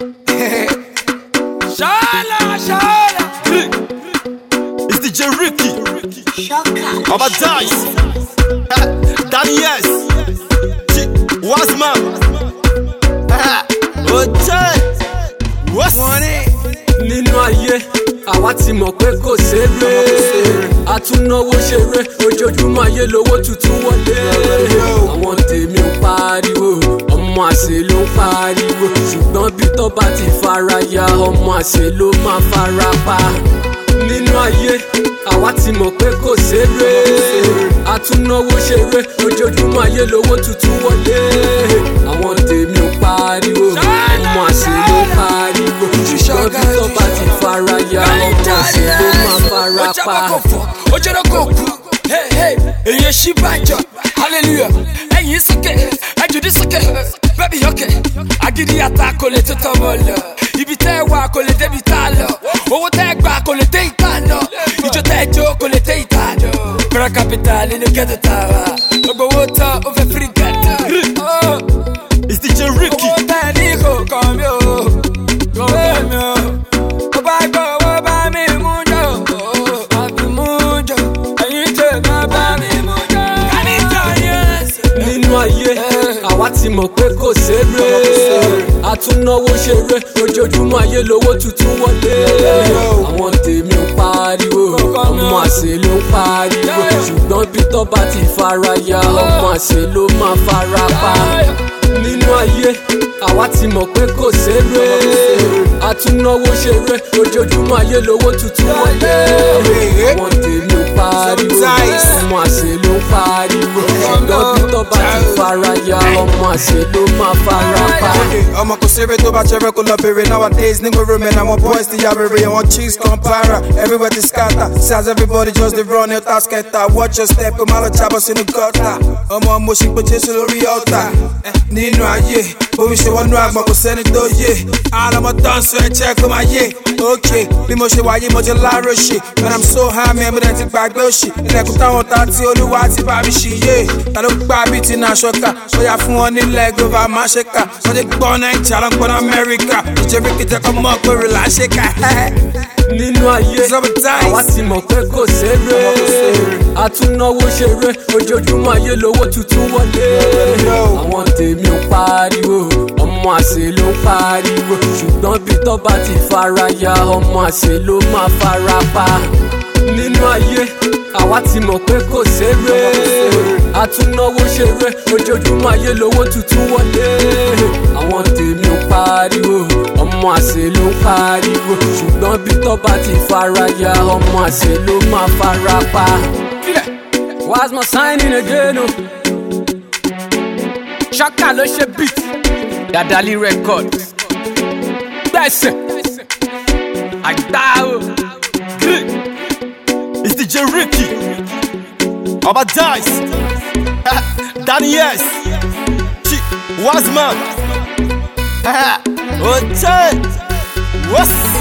Shala. It's DJ Ricky. Aba Dice. Danny S. Wasman. What's nínú ayé àwa ti mọ̀ pé kò ṣeré àtúnáwó ṣeré ojoojúmọ́ ayé lówó tuntun wọlé àwọn tèmi ń pariwo ọmọ àṣẹ ló ń pariwo ṣùgbọ́n bí tó bá ti fara ya ọmọ àṣẹ ló máa fara pa nínú ayé àwa ti mọ̀ pé kò ṣeré àtúnáwó ṣeré ojoojúmọ́ ayé lówó tuntun wọlé àwọn tèmi ń pariwo ọmọ àṣẹ ló ń pariwo ṣùgbọ́n bí tó bá ti fara ya ọmọ àṣẹ ló máa fara pa. Èyí ṣí bàjọ́ hallelujah ẹ̀yìn sókè ẹ̀jùdí sókè bẹ́bí yọkè agídí ata kò lè tó tọmọ lọ ibi tẹ́ wà kò lè débi tá lọ owó tẹ́ gbà kò lè dé ìta lọ ìjọ tẹ́ jó kò lè dé ìta lọ fẹ́rẹ́ capital nínú ghetto tàwa gbogbo owó tán ó fẹ́ free ghetto. It's DJ Ricky. Owó tẹ́ ní kò kàn mí o kò kàn mí o ó bá gbọ́ owó bá mi mú jọ àbí mú jọ ẹ̀yìn tẹ̀ má bá mi mú jọ. nínú ayé àwa ti mọ̀ pé kò ṣeré àtúnáwó ṣeré ojoojúmọ́ ayé lówó tuntun wọlé àwọn tèmi ń pariwo ọmọ àṣẹ ló ń pariwo ṣùgbọ́n bí tó bá ti fara ya ọmọ àṣẹ ló máa fara pa nínú ayé àwa ti mọ̀ pé kò ṣeré àtúnáwó ṣeré ojoojúmọ́ ayé lówó tuntun wọlé àwọn tèmi ń pariwo ọmọ àṣẹ ló ń pariwo ṣùgbọ́n bí tó bá ti fara ya ọmọ àṣẹ ló máa fara pa. Ọmọ kò ṣeré tó bá ṣeré kò lọ bèrè nowadays nígbà romen àwọn boys ti ya rere àwọn chicks kan para everywhere ti scatter says everybody just dey run out scatter watch your step kò má lọ jábọ́ sínú gutter ọmọ mo ṣì pé Jésù lórí ọ̀tá nínú ayé bómi ṣe wọnú àgbọn kò sẹ́ni tó yé àwọn ọmọ tó ń sọ ẹ̀jẹ̀ kó máa yé ok bí mo ṣe wáyé mo ti láàárọ̀ ṣe and I'm so high man mo dẹ̀ ti gbàgbé òṣì ilẹ̀kùn táwọn ta tí olúwa ti bá mi ṣì yé ta ló gbá bí ti náà ṣọ́ka bóyá fún wọn nílẹ̀ global máa ṣe kà wọ́n ti gbọ́ Naija ló ń gbọ́ Amẹ́ríkà ìjẹ́rí kìtẹ́ kọ́ mọ́ pé rè là ń ṣe kà. nínú ayé àwa ti mọ̀ pé kò ṣeré àtúnáwó ṣeré ojoojúmọ́ ayé lówó tuntun wọlé àwọn tèmi ń pariwo ọmọ àṣẹ ló ń pariwo ṣùgbọ́n bí tó bá ti fara ya ọmọ àṣẹ ló máa fara pa nínú ayé àwa ti mọ̀ pé kò ṣeré àtúnáwó ṣeré ojoojúmọ́ ayé lówó tuntun wọlé àwọn tèmi ń pariwo ọmọ àṣẹ ló ń pariwo ṣùgbọ́n bí tó bá ti fara ya ọmọ àṣẹ ló máa fara pa. What's my signing again o? Ṣọ́kà ló ṣe beat Dadali Records gbẹ̀sẹ̀ àgbà o. It's DJ Ricky. Aba Dice. Danny S. Wasman. What's